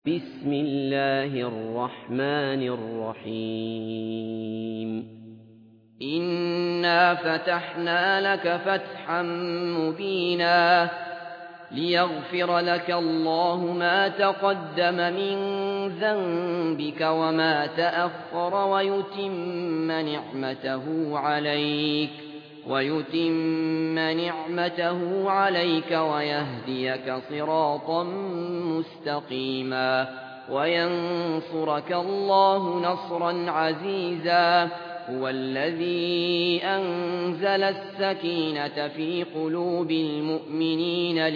بسم الله الرحمن الرحيم إنا فتحنا لك فتحا مبينا ليغفر لك الله ما تقدم من ذنبك وما تأخر ويتم نعمته عليك ويهديك صراطا مستقيما وينصرك الله نصرا عزيزا هو الذي أنزل السكينة في قلوب المؤمنين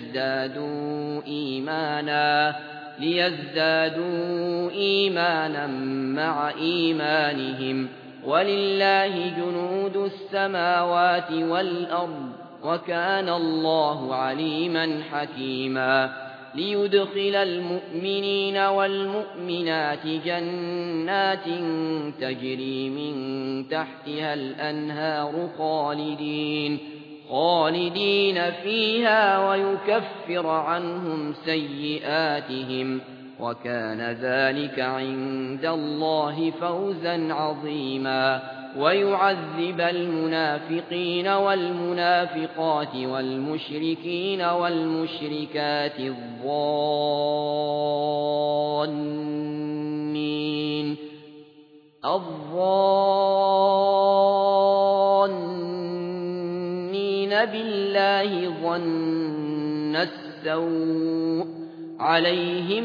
ليزدادوا إيمانا مع إيمانهم ولله جنود السماوات والأرض وكان الله عليما حكيما ليدخل المؤمنين والمؤمنات جنات تجري من تحتها الأنهار خالدين فيها ويكفر عنهم سيئاتهم وكان ذلك عند الله فوزا عظيما ويعذب المنافقين والمنافقات والمشركين والمشركات الظانين بالله ظن السوء عليهم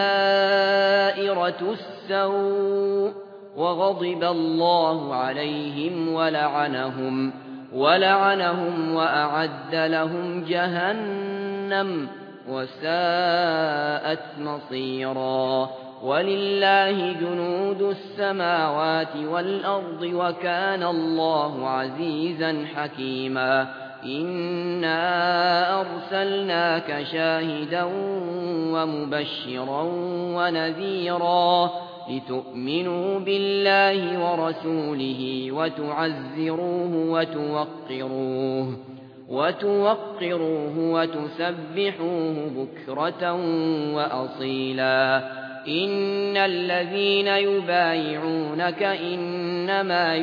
دائرة السوء وغضب الله عليهم ولعنهم وأعد لهم جهنم وساءت مصيرا ولله جنود السماوات والأرض وكان الله عزيزا حكيما إنا أرسلناك شاهدا ومبشرا ونذيرا لتؤمنوا بالله ورسوله وتعزروه وتوقروه وتسبحوه بكرة وأصيلا إن الذين يبايعونك إنما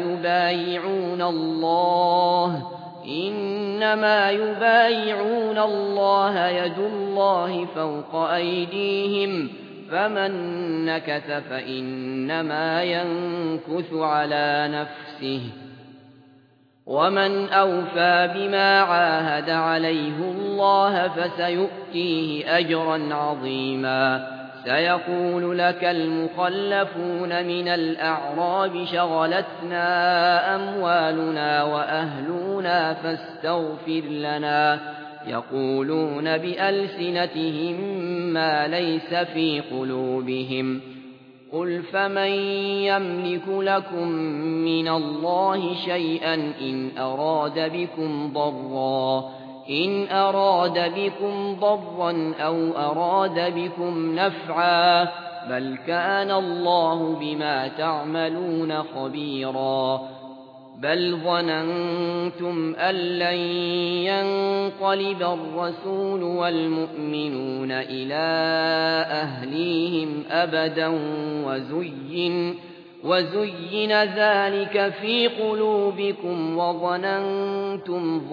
يبايعون الله يد الله فوق أيديهم فمن نكث فإنما ينكث على نفسه ومن أوفى بما عاهد عليه الله فسيؤتيه أجرا عظيما سيقول لك المخلفون من الأعراب شغلتنا أموالنا وأهلنا فاستغفر لنا يقولون بألسنتهم ما ليس في قلوبهم قل فمن يملك لكم من الله شيئا إن أراد بكم ضرا أو أراد بكم نفعا بل كان الله بما تعملون خبيرا بل ظننتم أن لن ينقلب الرسول والمؤمنون إلى أهليهم أبدا وزين ذلك في قلوبكم وظننتم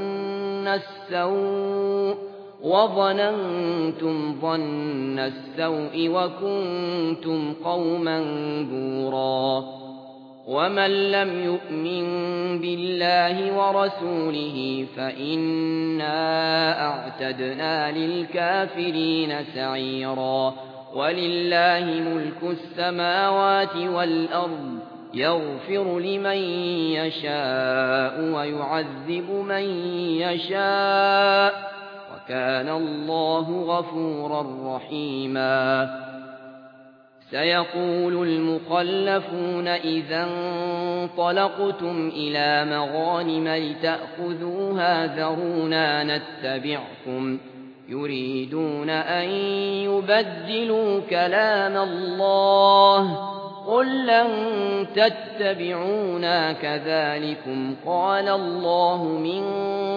ظن السوء وكنتم قوما بورا ومن لم يؤمن بالله ورسوله فإنا أعتدنا للكافرين سعيرا ولله ملك السماوات والأرض يغفر لمن يشاء ويعذب من يشاء وكان الله غفورا رحيما سيقول المخلفون إذا انطلقتم إلى مغانم لتأخذوها ذرونا نتبعكم يريدون أن يبدلوا كلام الله قل لن تتبعونا كذلكم قال الله من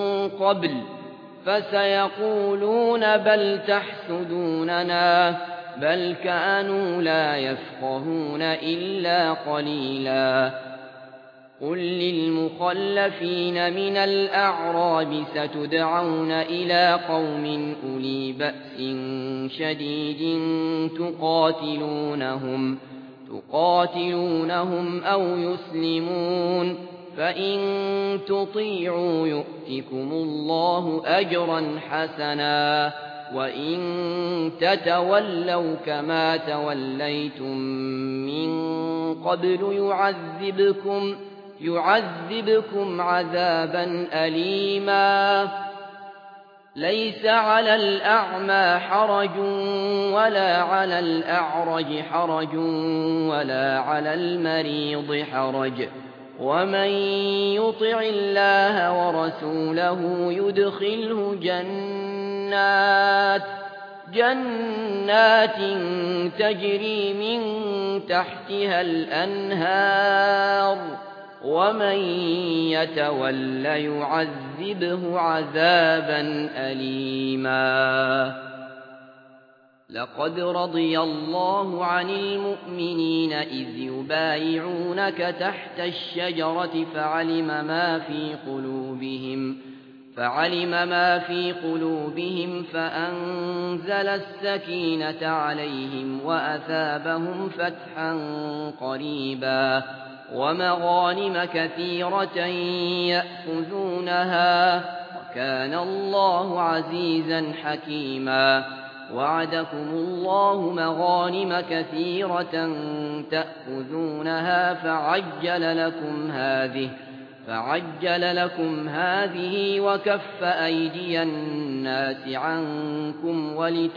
قبل فسيقولون بل تحسدوننا بل كانوا لا يفقهون إلا قليلا قل للمخلفين من الأعراب ستدعون إلى قوم أولي بأس شديد تقاتلونهم أو يسلمون فإن تطيعوا يؤتكم الله أجرا حسنا وإن تتولوا كما توليتم من قبل يعذبكم عذابا أليما ليس على الأعمى حرج ولا على الأعرج حرج ولا على المريض حرج ومن يطع الله ورسوله يدخله جنات تجري من تحتها الأنهار ومن يتول يعذبه عذابا أليما لقد رضي الله عن المؤمنين إذ يبايعونك تحت الشجرة فعلم ما في قلوبهم فأنزل السكينة عليهم وأثابهم فتحا قريبا ومغانم كثيرة يأخذونها وكان الله عزيزا حكيما وعدكم الله مغانم كثيرة تأخذونها فعجل لكم هذه وكف أيدي الناس عنكم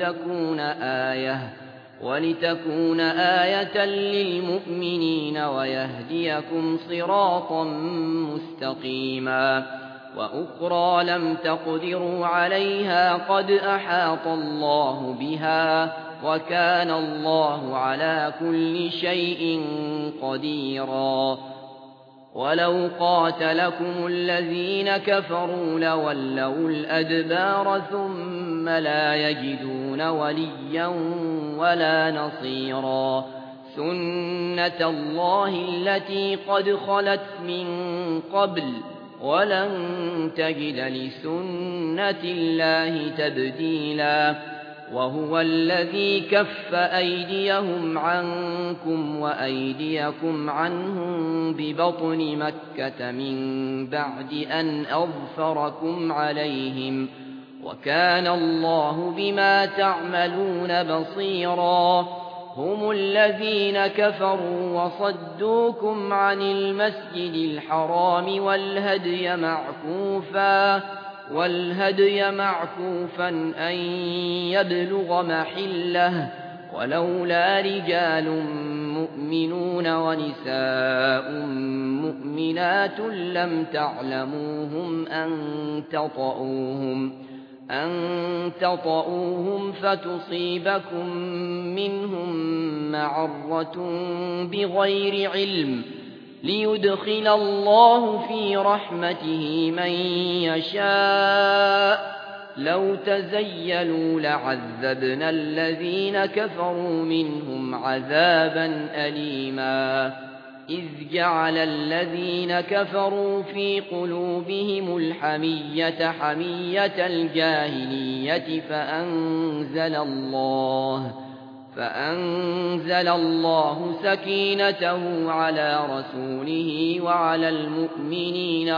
ولتكون آية للمؤمنين ويهديكم صراطا مستقيما وأخرى لم تقدروا عليها قد أحاط الله بها وكان الله على كل شيء قديرا ولو قاتلكم الذين كفروا لولوا الأدبار ثم لا يجدون وليا ولا نصيرا سنة الله التي قد خلت من قبل ولن تجد لسنة الله تبديلا وهو الذي كف أيديهم عنكم وأيديكم عنهم ببطن مكة من بعد أن أظفركم عليهم وكان الله بما تعملون بصيرا هم الذين كفروا وصدوكم عن المسجد الحرام والهدي معكوفا أن يبلغ محله ولولا رجال مؤمنون ونساء مؤمنات لم تعلموهم أن تطؤوهم فتصيبكم منهم معرة بغير علم ليدخل الله في رحمته من يشاء لو تزيلوا لعذبنا الذين كفروا منهم عذابا أليما إذ جعل الذين كفروا في قلوبهم الحمية حمية الجاهلية فأنزل الله سكينته على رسوله وعلى المؤمنين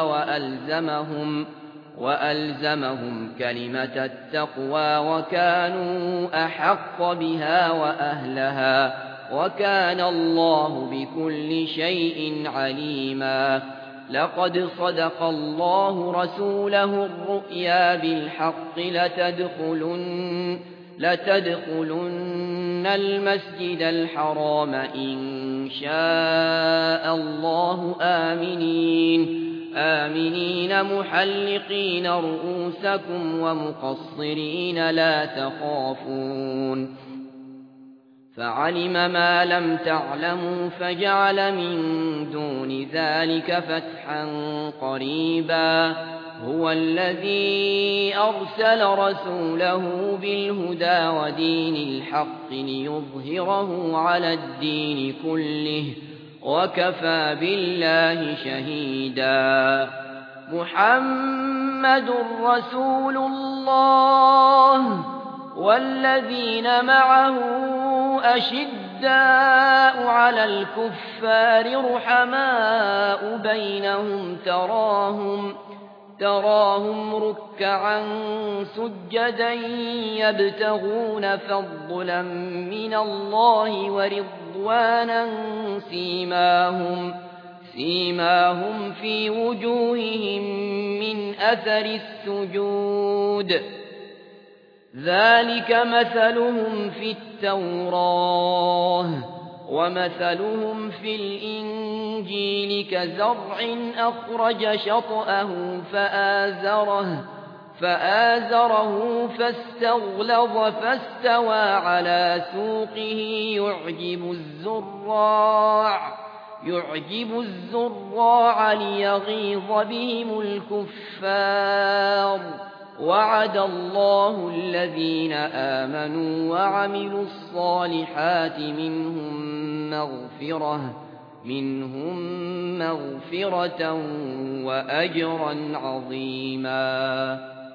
وألزمهم كلمة التقوى وكانوا أحق بها وأهلها وكان الله بكل شيء عليما لقد صدق الله رسوله الرؤيا بالحق لتدخلن المسجد الحرام إن شاء الله آمنين محلقين رؤوسكم ومقصرين لا تخافون فعلم ما لم تعلموا فجعل من دون ذلك فتحا قريبا هو الذي أرسل رسوله بالهدى ودين الحق ليظهره على الدين كله وكفى بالله شهيدا محمد رسول الله والذين معه أشداء على الكفار رحماء بينهم تراهم ركعا سجدا يبتغون فضلا من الله ورضوانا سيماهم في وجوههم من أثر السجود ذلك مثلهم في التوراة ومثلهم في الإنجيل كزرع أخرج شطأه فآزره فاستغلظ فاستوى على سوقه يعجب الزراع ليغيظ بهم الكفار وعد الله الذين آمنوا وعملوا الصالحات منهم مغفرة وأجرا عظيما